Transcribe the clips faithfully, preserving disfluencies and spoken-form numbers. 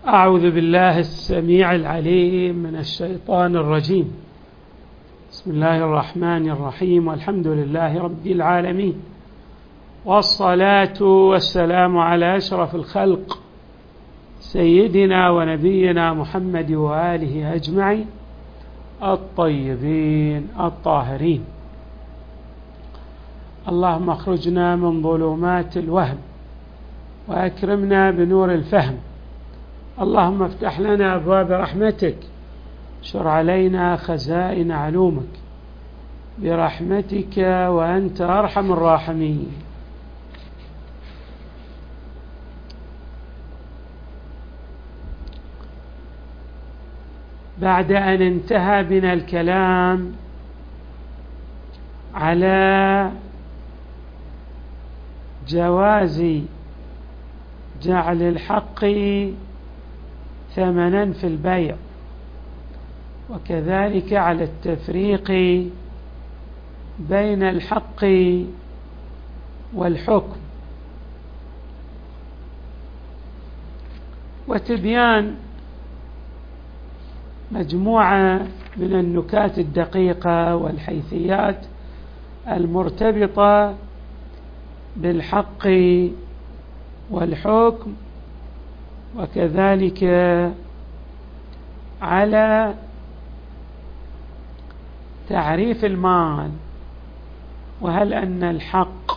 أعوذ بالله السميع العليم من الشيطان الرجيم. بسم الله الرحمن الرحيم، والحمد لله رب العالمين، والصلاة والسلام على أشرف الخلق سيدنا ونبينا محمد وآله أجمعين الطيبين الطاهرين. اللهم اخرجنا من ظلمات الوهم وأكرمنا بنور الفهم. اللهم افتح لنا أبواب رحمتك، شر علينا خزائن علومك برحمتك وأنت أرحم الراحمين. بعد أن انتهى بنا الكلام على جواز جعل الحق ثمنا في البيع، وكذلك على التفريق بين الحق والحكم، وتبيان مجموعة من النكات الدقيقة والحيثيات المرتبطة بالحق والحكم، وكذلك على تعريف المال، وهل أن الحق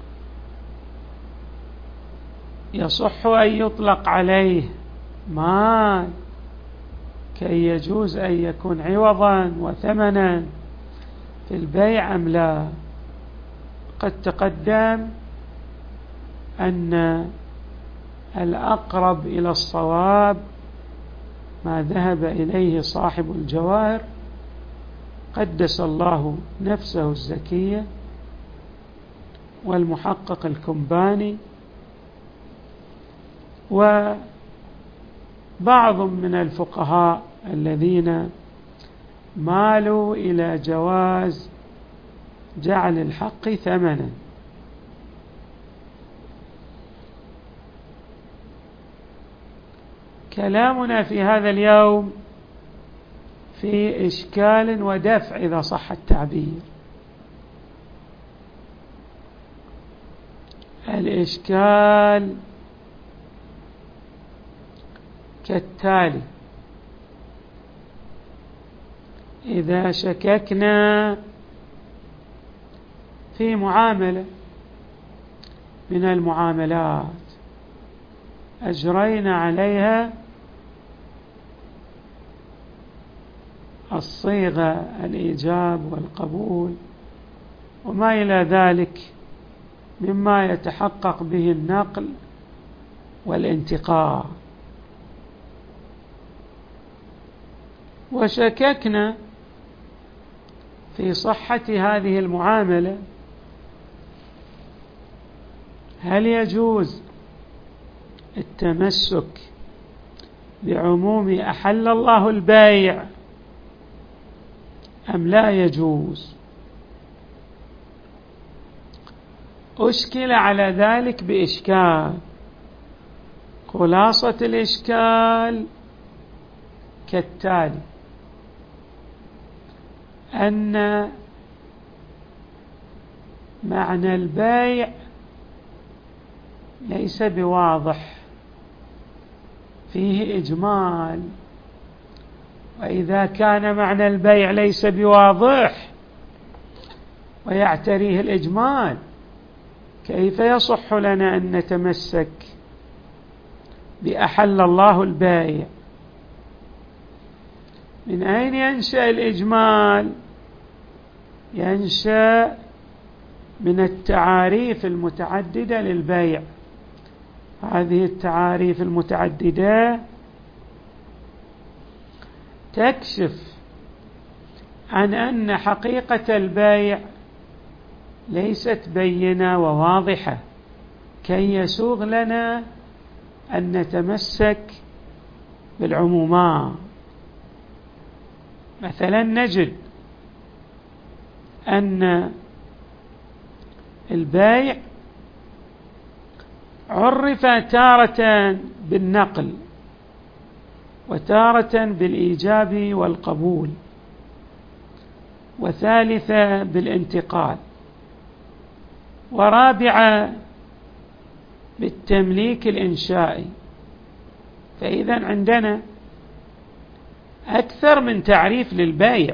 يصح أن يطلق عليه مال كي يجوز أن يكون عوضا وثمنا في البيع أم لا. قد تقدم أن الأقرب إلى الصواب ما ذهب إليه صاحب الجواهر قدس الله نفسه الزكية والمحقق الكمباني، وبعض من الفقهاء الذين مالوا إلى جواز جعل الحق ثمنا. كلامنا في هذا اليوم في إشكال ودفع إذا صح التعبير. الإشكال كالتالي: إذا شككنا في معاملة من المعاملات أجرينا عليها الصيغة الإيجاب والقبول وما إلى ذلك مما يتحقق به النقل والانتقال، وشككنا في صحة هذه المعاملة، هل يجوز التمسك بعموم أحل الله البيع أم لا يجوز؟ أشكل على ذلك بإشكال. خلاصة الإشكال كالتالي: أن معنى البيع ليس بواضح، فيه إجمال، وإذا كان معنى البيع ليس بواضح ويعتريه الإجمال كيف يصح لنا أن نتمسك بأحل الله البيع؟ من أين ينشأ الإجمال؟ ينشأ من التعاريف المتعددة للبيع. هذه التعاريف المتعددة تكشف عن أن حقيقة البيع ليست بينة وواضحة كي يسوغ لنا أن نتمسك بالعمومات. مثلا نجد أن البيع عرف تارة بالنقل وتارة بالإيجاب والقبول، وثالثة بالانتقال، ورابعة بالتمليك الإنشائي. فإذا عندنا أكثر من تعريف للبيع،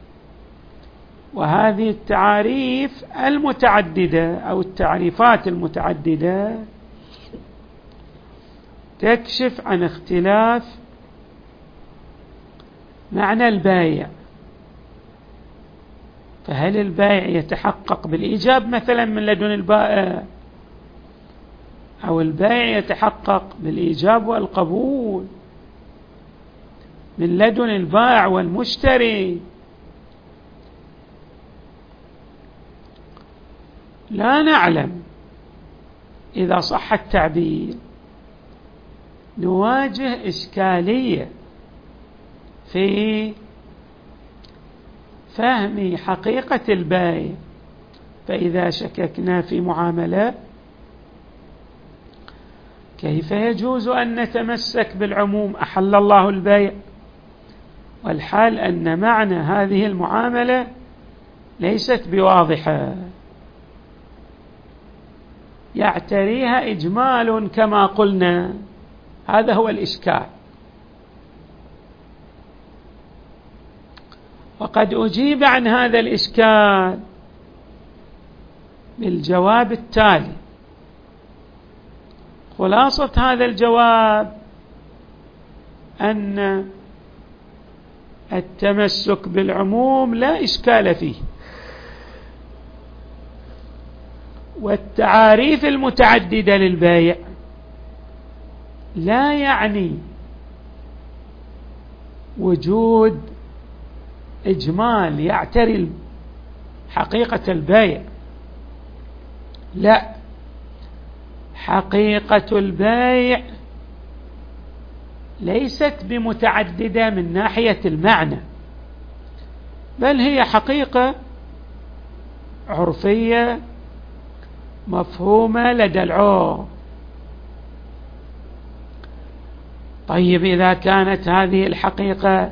وهذه التعاريف المتعددة أو التعريفات المتعددة تكشف عن اختلاف معنى البيع. فهل البيع يتحقق بالإيجاب مثلا من لدن البائع، أو البيع يتحقق بالإيجاب والقبول من لدن البائع والمشتري؟ لا نعلم. إذا صح التعبير نواجه إشكالية في فهم حقيقة البيع. فإذا شككنا في معاملة كيف يجوز أن نتمسك بالعموم أحل الله البيع، والحال أن معنى هذه المعاملة ليست بواضحة، يعتريها إجمال كما قلنا. هذا هو الإشكال. وقد أجيب عن هذا الإشكال بالجواب التالي. خلاصة هذا الجواب أن التمسك بالعموم لا إشكال فيه، والتعاريف المتعددة للبيع لا يعني وجود إجمال يعتري حقيقة البيع. لا، حقيقة البيع ليست بمتعددة من ناحية المعنى، بل هي حقيقة عرفية مفهومة لدى العرف. طيب، إذا كانت هذه الحقيقة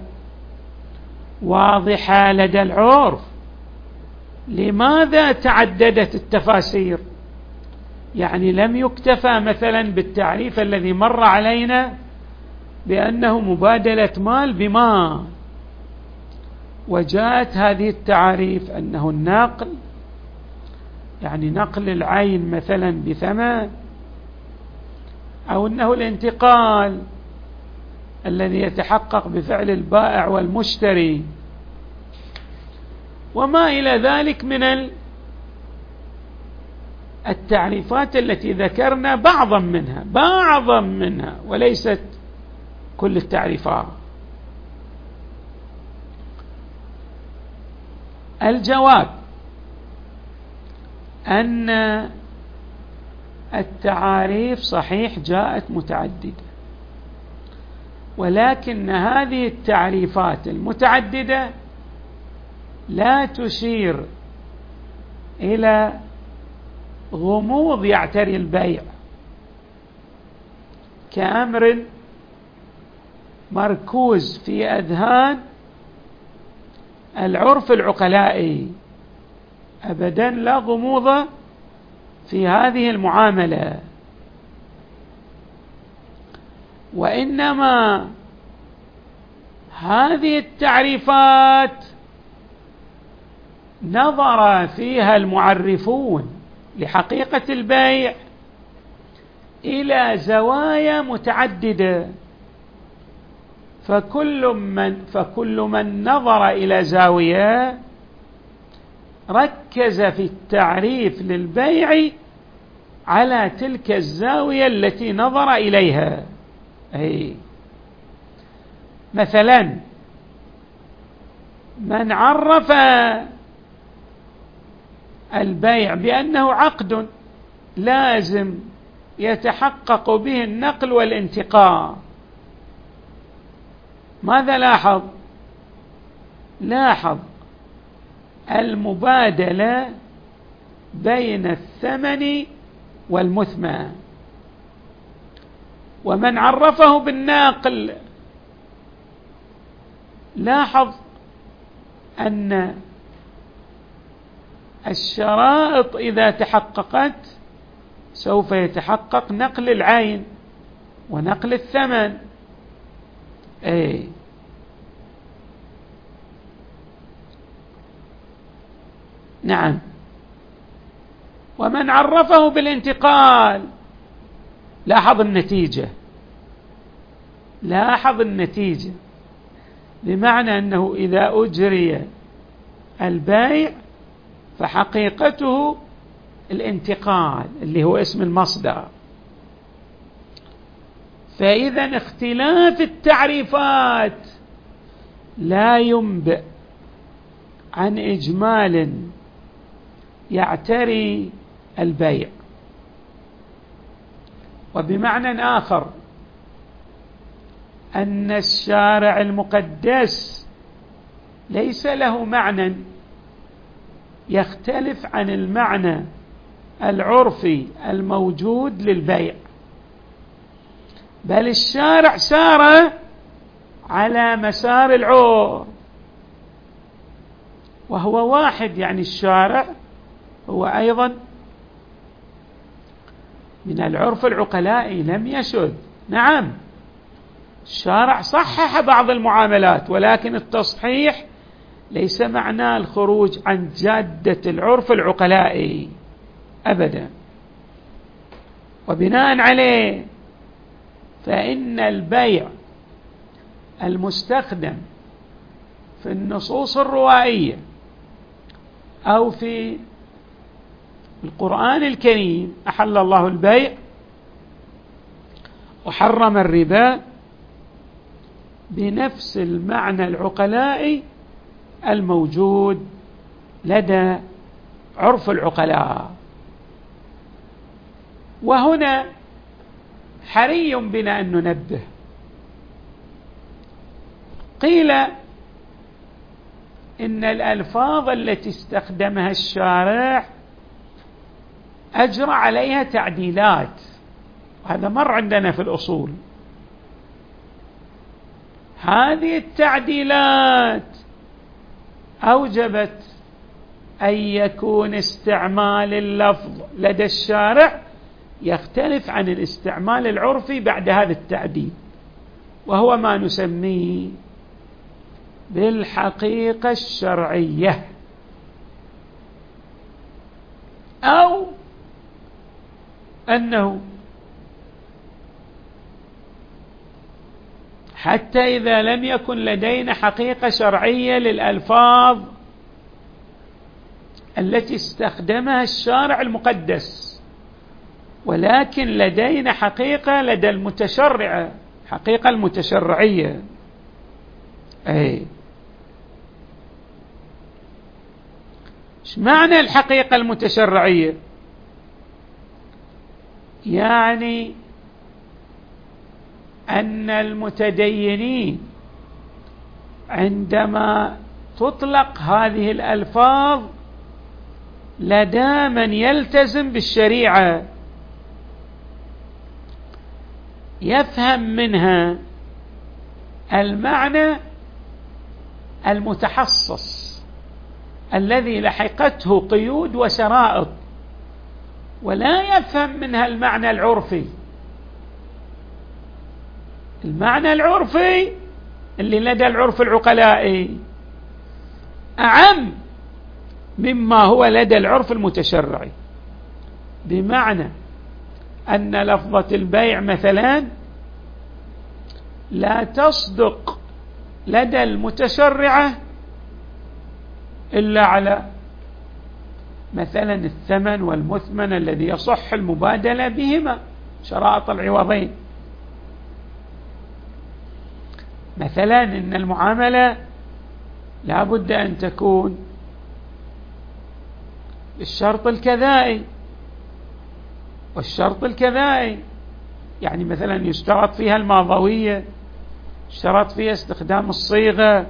واضحة لدى العرف، لماذا تعددت التفاسير؟ يعني لم يكتفى مثلا بالتعريف الذي مر علينا بأنه مبادلة مال بمال، وجاءت هذه التعاريف أنه النقل، يعني نقل العين مثلا بثمن، أو أنه الانتقال الذي يتحقق بفعل البائع والمشتري، وما إلى ذلك من التعريفات التي ذكرنا بعضا منها بعضا منها وليست كل التعريفات. الجواب أن التعاريف صحيح جاءت متعددة، ولكن هذه التعريفات المتعددة لا تشير إلى غموض يعتري البيع كأمر مركوز في أذهان العرف العقلائي. أبدا لا غموض في هذه المعاملة، وإنما هذه التعريفات نظر فيها المعرفون لحقيقة البيع إلى زوايا متعددة، فكل من فكل من نظر إلى زاوية ركز في التعريف للبيع على تلك الزاوية التي نظر إليها. أي مثلا من عرف البيع بأنه عقد لازم يتحقق به النقل والانتقال، ماذا لاحظ؟ لاحظ المبادلة بين الثمن والمثمن. ومن عرفه بالناقل لاحظ أن الشرائط إذا تحققت سوف يتحقق نقل العين ونقل الثمن. أي نعم. ومن عرفه بالانتقال، لاحظ النتيجة، لاحظ النتيجة، بمعنى أنه إذا أجري البيع فحقيقته الانتقال اللي هو اسم المصدر. فإذا اختلاف التعريفات لا ينبئ عن إجمال يعتري البيع. وبمعنى آخر أن الشارع المقدس ليس له معنى يختلف عن المعنى العرفي الموجود للبيع، بل الشارع سار على مسار العرف وهو واحد. يعني الشارع هو أيضا من العرف العقلائي لم يشذ. نعم، الشارع صحح بعض المعاملات، ولكن التصحيح ليس معناه الخروج عن جادة العرف العقلائي أبدا. وبناء عليه فإن البيع المستخدم في النصوص الروائية أو في القرآن الكريم، أحل الله البيع وحرم الربا، بنفس المعنى العقلائي الموجود لدى عرف العقلاء. وهنا حري بنا أن ننبه. قيل إن الألفاظ التي استخدمها الشارع أجرى عليها تعديلات، وهذا مر عندنا في الأصول. هذه التعديلات أوجبت أن يكون استعمال اللفظ لدى الشارع يختلف عن الاستعمال العرفي بعد هذا التعديل، وهو ما نسميه بالحقيقة الشرعية، أو أنه حتى إذا لم يكن لدينا حقيقة شرعية للألفاظ التي استخدمها الشارع المقدس، ولكن لدينا حقيقة لدى المتشرعة، حقيقة المتشرعية. أي إيش معنى الحقيقة المتشرعية؟ يعني أن المتدينين عندما تطلق هذه الألفاظ لدى من يلتزم بالشريعة يفهم منها المعنى المتحصص الذي لحقته قيود وشرائط، ولا يفهم منها المعنى العرفي. المعنى العرفي اللي لدى العرف العقلائي أعم مما هو لدى العرف المتشرعي، بمعنى أن لفظة البيع مثلا لا تصدق لدى المتشرعة إلا على مثلا الثمن والمثمن الذي يصح المبادلة بهما، شرائط العوضين. مثلا إن المعاملة لا بد أن تكون بالشرط الكذائي، والشرط الكذائي يعني مثلا يشترط فيها الماضوية، يشترط فيها استخدام الصيغة،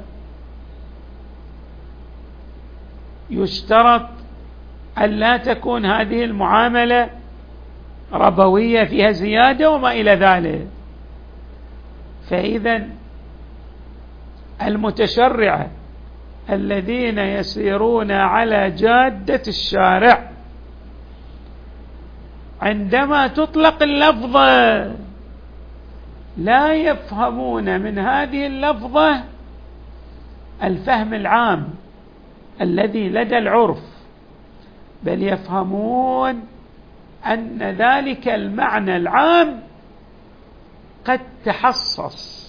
يشترط أن لا تكون هذه المعاملة ربوية فيها زيادة وما إلى ذلك. فإذا المتشرعة الذين يسيرون على جادة الشارع عندما تطلق اللفظة لا يفهمون من هذه اللفظة الفهم العام الذي لدى العرف، بل يفهمون أن ذلك المعنى العام قد تحصص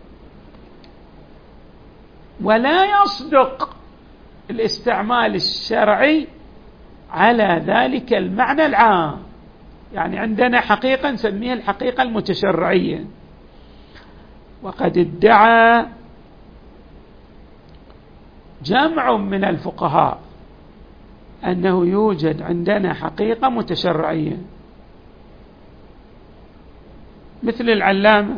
ولا يصدق الاستعمال الشرعي على ذلك المعنى العام. يعني عندنا حقيقة نسميها الحقيقة المتشرعية، وقد ادعى جمع من الفقهاء أنه يوجد عندنا حقيقة متشرعية، مثل العلامة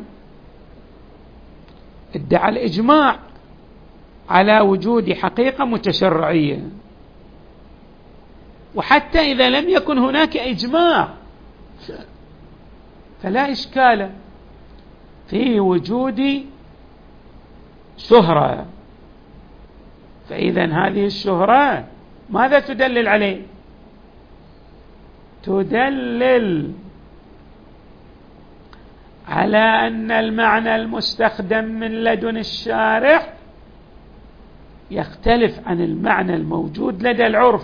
ادعى الإجماع على وجود حقيقة متشرعية، وحتى إذا لم يكن هناك إجماع فلا إشكال في وجود شهرة. فإذا هذه الشهرة ماذا تدلل عليه؟ تدلل على أن المعنى المستخدم من لدن الشارع يختلف عن المعنى الموجود لدى العرف،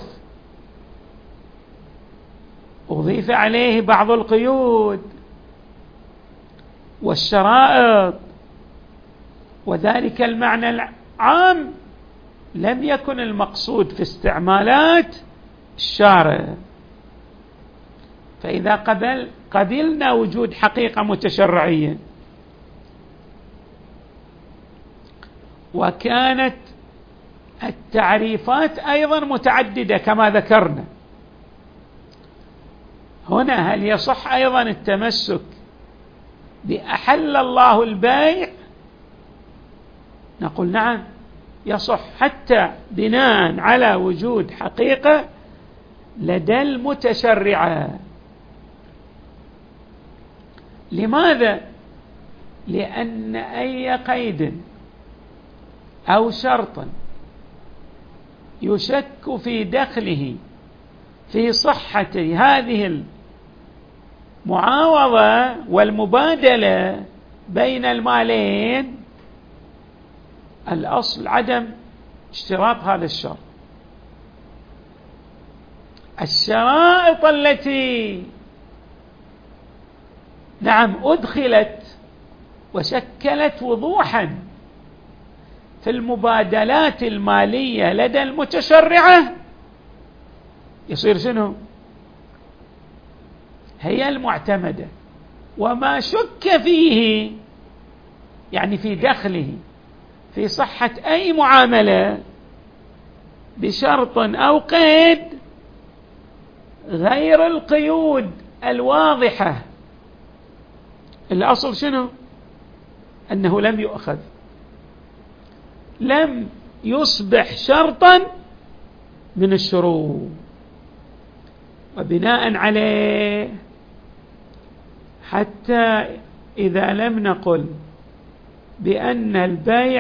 أضيف عليه بعض القيود والشرائط، وذلك المعنى العام لم يكن المقصود في استعمالات الشارع. فإذا قبل قبلنا وجود حقيقة متشرعية وكانت التعريفات أيضا متعددة كما ذكرنا، هنا هل يصح أيضا التمسك بأحل الله البيع؟ نقول نعم يصح، حتى بناء على وجود حقيقة لدى المتشرعة. لماذا؟ لأن أي قيد أو شرط يشك في دخله في صحة هذه المعاوضة والمبادلة بين المالين، الأصل عدم اشتراط هذا الشرط. الشرائط التي نعم أدخلت وشكلت وضوحا في المبادلات المالية لدى المتشرعة يصير شنو؟ هي المعتمدة، وما شك فيه يعني في دخله في صحة أي معاملة بشرط أو قيد غير القيود الواضحة، الأصل شنو؟ أنه لم يؤخذ، لم يصبح شرطا من الشروط. وبناء عليه حتى إذا لم نقل بأن البيع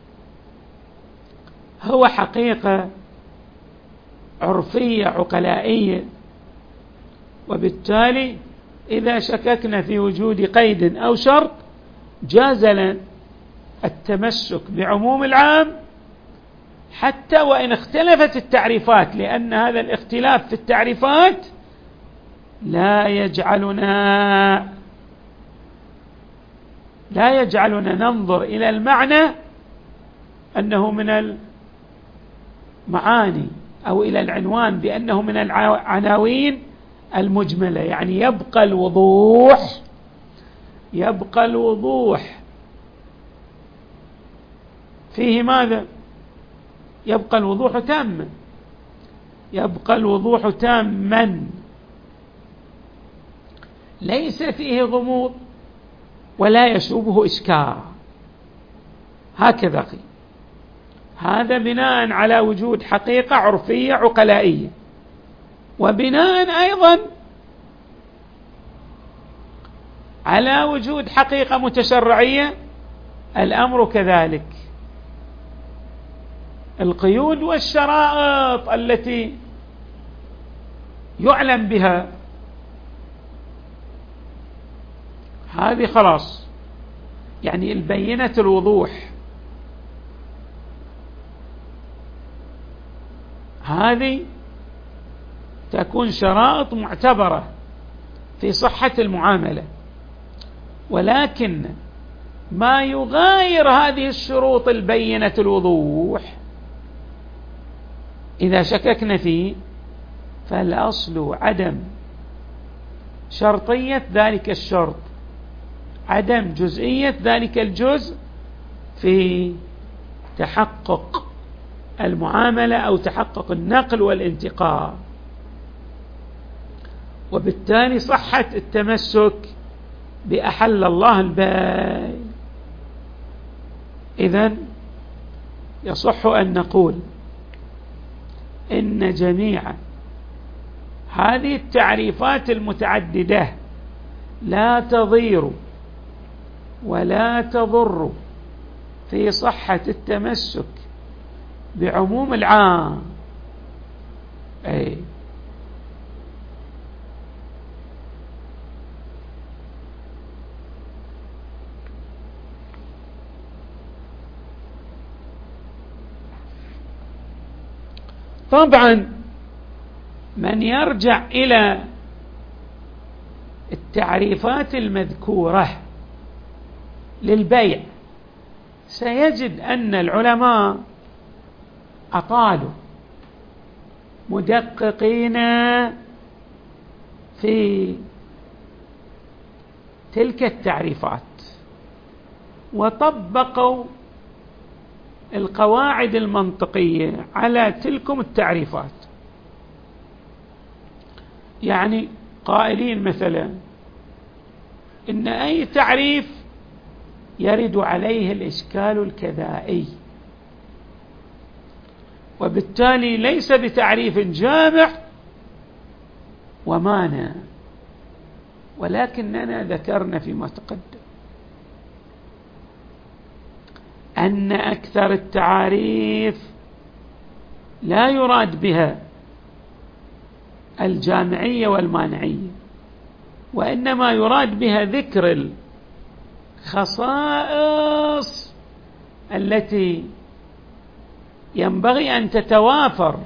هو حقيقة عرفية عقلائية، وبالتالي إذا شككنا في وجود قيد أو شرط جاز لنا التمسك بعموم العام حتى وإن اختلفت التعريفات، لأن هذا الاختلاف في التعريفات لا يجعلنا لا يجعلنا ننظر إلى المعنى أنه من المعاني أو إلى العنوان بأنه من العناوين المجملة. يعني يبقى الوضوح يبقى الوضوح فيه ماذا؟ يبقى الوضوح تاما، يبقى الوضوح تاما ليس فيه غموض ولا يشوبه إشكال. هكذا قيل. هذا بناء على وجود حقيقة عرفية عقلائية، وبناء أيضا على وجود حقيقة متشرعية الأمر كذلك. القيود والشرائط التي يعلم بها، هذه خلاص يعني البينة الوضوح، هذه تكون شرائط معتبرة في صحة المعاملة. ولكن ما يغاير هذه الشروط البينة الوضوح إذا شككنا فيه، فالأصل عدم شرطية ذلك الشرط، عدم جزئية ذلك الجزء في تحقق المعاملة أو تحقق النقل والانتقال، وبالتالي صحة التمسك بأحل الله البيع. إذن يصح أن نقول إن جميع هذه التعريفات المتعددة لا تضير ولا تضر في صحة التمسك بعموم العام. أي طبعا من يرجع إلى التعريفات المذكورة للبيع سيجد أن العلماء أطالوا مدققين في تلك التعريفات وطبقوا القواعد المنطقية على تلكم التعريفات. يعني قائلين مثلا إن أي تعريف يرد عليه الإشكال الكذائي، وبالتالي ليس بتعريف جامع ومانع، ولكننا ذكرنا فيما تقدم أن أكثر التعاريف لا يراد بها الجامعية والمانعية، وإنما يراد بها ذكر الخصائص التي ينبغي أن تتوافر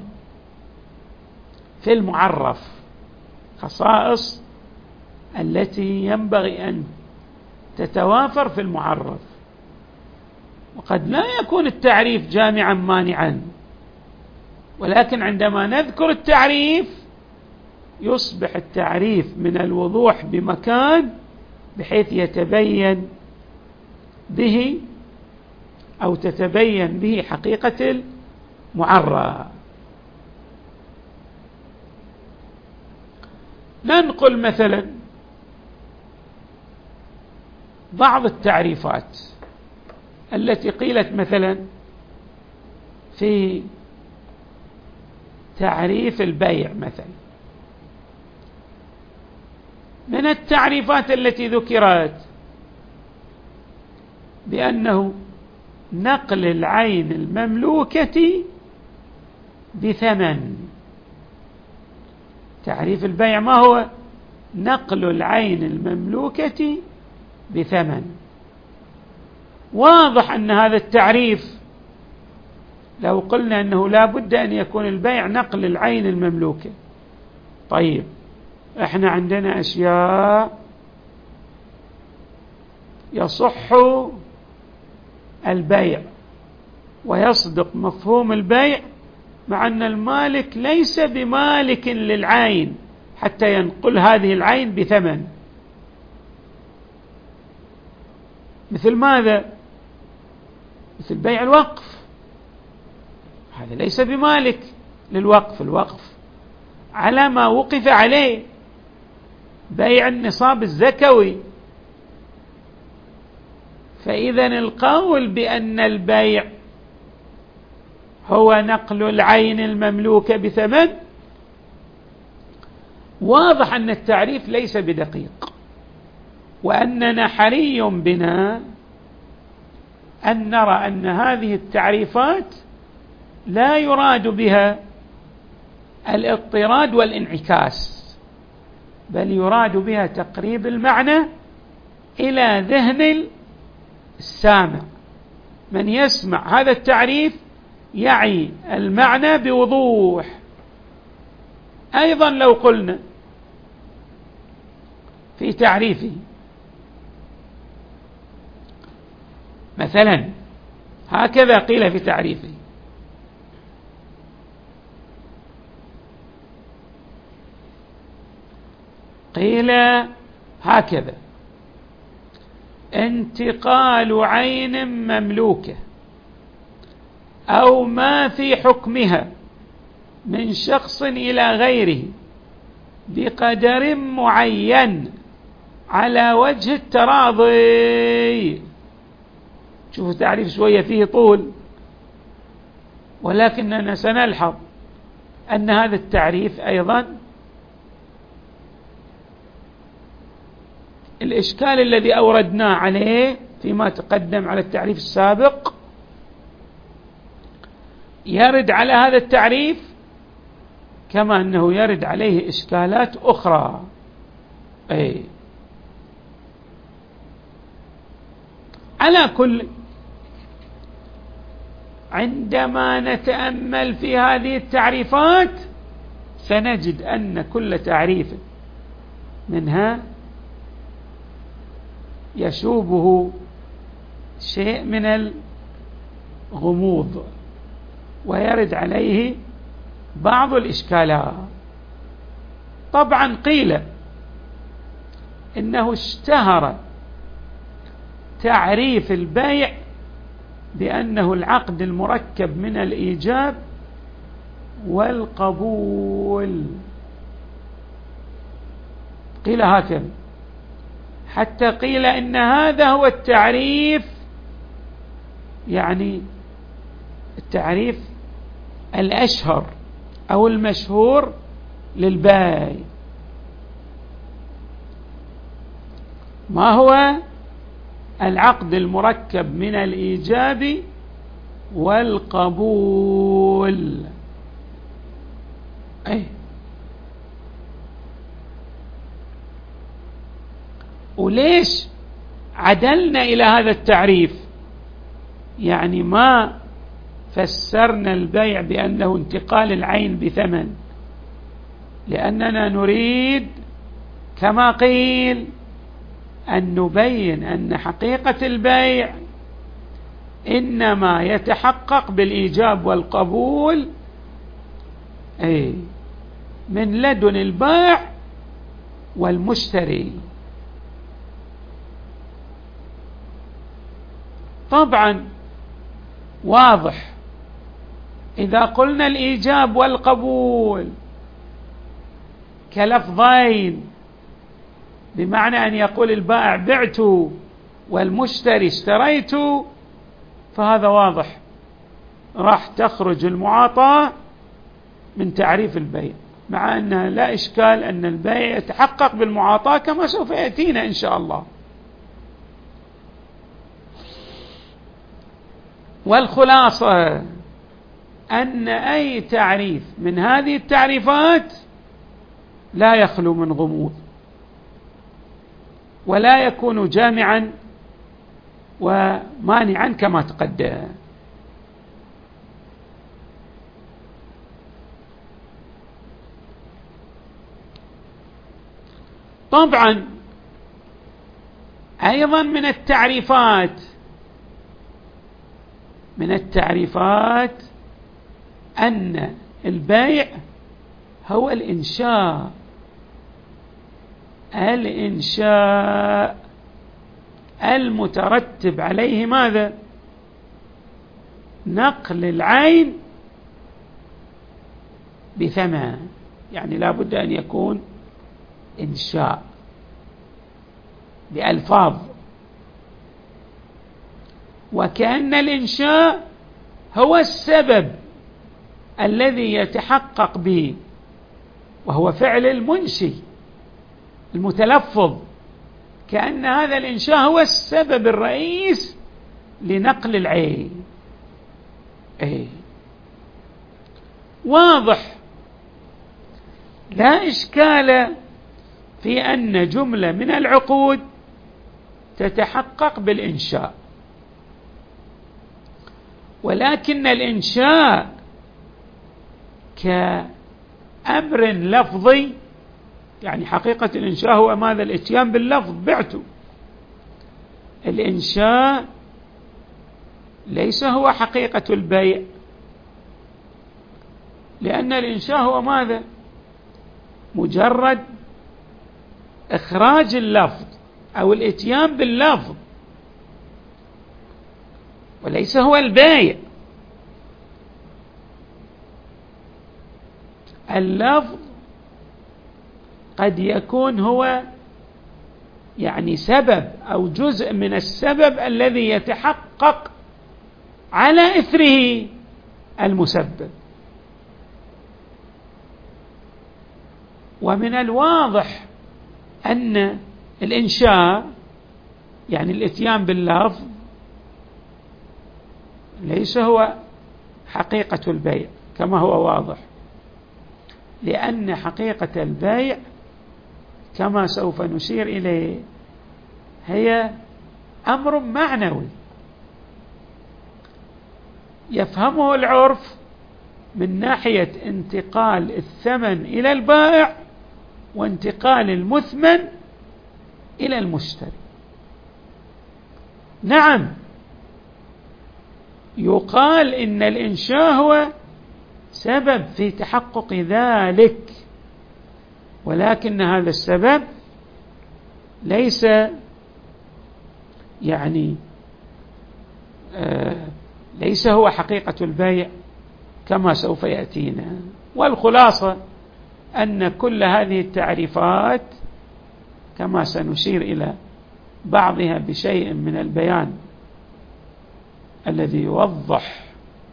في المعرف، خصائص التي ينبغي أن تتوافر في المعرف. وقد لا يكون التعريف جامعا مانعا، ولكن عندما نذكر التعريف يصبح التعريف من الوضوح بمكان بحيث يتبين به أو تتبين به حقيقة المعرف. ننقل مثلا بعض التعريفات التي قيلت مثلا في تعريف البيع. مثلا من التعريفات التي ذكرت بأنه نقل العين المملوكة بثمن. تعريف البيع ما هو؟ نقل العين المملوكة بثمن. واضح أن هذا التعريف لو قلنا أنه لا بد أن يكون البيع نقل العين المملوكة. طيب احنا عندنا أشياء يصح البيع ويصدق مفهوم البيع مع أن المالك ليس بمالك للعين حتى ينقل هذه العين بثمن. مثل ماذا؟ مثل بيع الوقف، هذا ليس بمالك للوقف، الوقف على ما وقف عليه. بيع النصاب الزكوي، فإذا القول بأن البيع هو نقل العين المملوكة بثمن واضح أن التعريف ليس بدقيق، وأننا حري بنا أن نرى أن هذه التعريفات لا يراد بها الاضطراد والانعكاس، بل يراد بها تقريب المعنى إلى ذهن السامع. من يسمع هذا التعريف يعي المعنى بوضوح. أيضا لو قلنا في تعريفه مثلا هكذا قيل في تعريفه: قيل هكذا: انتقال عين مملوكة أو ما في حكمها من شخص إلى غيره بقدر معين على وجه التراضي. شوفوا تعريف شوية فيه طول، ولكننا سنلحظ أن هذا التعريف أيضا الإشكال الذي أوردناه عليه فيما تقدم على التعريف السابق يرد على هذا التعريف، كما أنه يرد عليه إشكالات أخرى. أي على كل، عندما نتأمل في هذه التعريفات سنجد أن كل تعريف منها يشوبه شيء من الغموض ويرد عليه بعض الإشكالات. طبعا قيل إنه اشتهر تعريف البيع بأنه العقد المركب من الإيجاب والقبول، قيل هكذا، حتى قيل إن هذا هو التعريف، يعني التعريف الأشهر أو المشهور للبيع. ما هو العقد المركب من الإيجاب والقبول؟ أي وليش عدلنا إلى هذا التعريف؟ يعني ما فسرنا البيع بأنه انتقال العين بثمن، لأننا نريد كما قيل أن نبين أن حقيقة البيع إنما يتحقق بالإيجاب والقبول أي من لدن البائع والمشتري. طبعا واضح إذا قلنا الإيجاب والقبول كلفظين، بمعنى أن يقول البائع بعت والمشتري اشتريت، فهذا واضح راح تخرج المعاطاة من تعريف البيع، مع أنها لا إشكال أن البيع يتحقق بالمعاطاة كما سوف يأتينا إن شاء الله. والخلاصة أن أي تعريف من هذه التعريفات لا يخلو من غموض ولا يكون جامعا ومانعا كما تقدم. طبعا أيضا من التعريفات من التعريفات أن البيع هو الإنشاء الإنشاء المترتب عليه ماذا؟ نقل العين بثمن، يعني لا بد أن يكون إنشاء بألفاظ، وكأن الإنشاء هو السبب الذي يتحقق به، وهو فعل المنشي المتلفظ، كأن هذا الإنشاء هو السبب الرئيس لنقل العين. أي واضح، لا إشكال في أن جملة من العقود تتحقق بالإنشاء، ولكن الإنشاء كأمر لفظي، يعني حقيقة الإنشاء هو ماذا؟ الإتيان باللفظ، بعت. الإنشاء ليس هو حقيقة البيع، لأن الإنشاء هو ماذا؟ مجرد إخراج اللفظ أو الإتيان باللفظ، وليس هو البيع. اللفظ قد يكون هو يعني سبب أو جزء من السبب الذي يتحقق على إثره المسبب. ومن الواضح أن الإنشاء يعني الإتيان باللفظ ليس هو حقيقة البيع كما هو واضح، لأن حقيقة البيع كما سوف نشير إليه هي أمر معنوي يفهمه العرف من ناحية انتقال الثمن إلى البائع وانتقال المثمن إلى المشتري. نعم، يقال إن الإنشاء هو سبب في تحقق ذلك، ولكن هذا السبب ليس يعني آه ليس هو حقيقة البيع كما سوف يأتينا. والخلاصة أن كل هذه التعريفات كما سنشير إلى بعضها بشيء من البيان الذي يوضح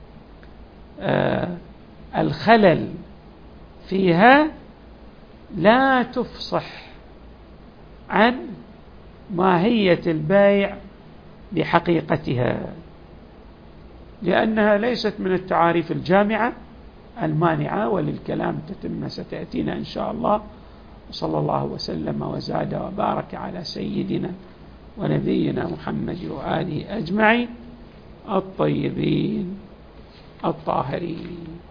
آه الخلل فيها، لا تفصح عن ماهية البيع بحقيقتها، لأنها ليست من التعاريف الجامعة المانعة، وللكلام تتم ستأتينا إن شاء الله. وصلى الله وسلم وزاد وبارك على سيدنا ونبينا محمد وآله أجمعين الطيبين الطاهرين.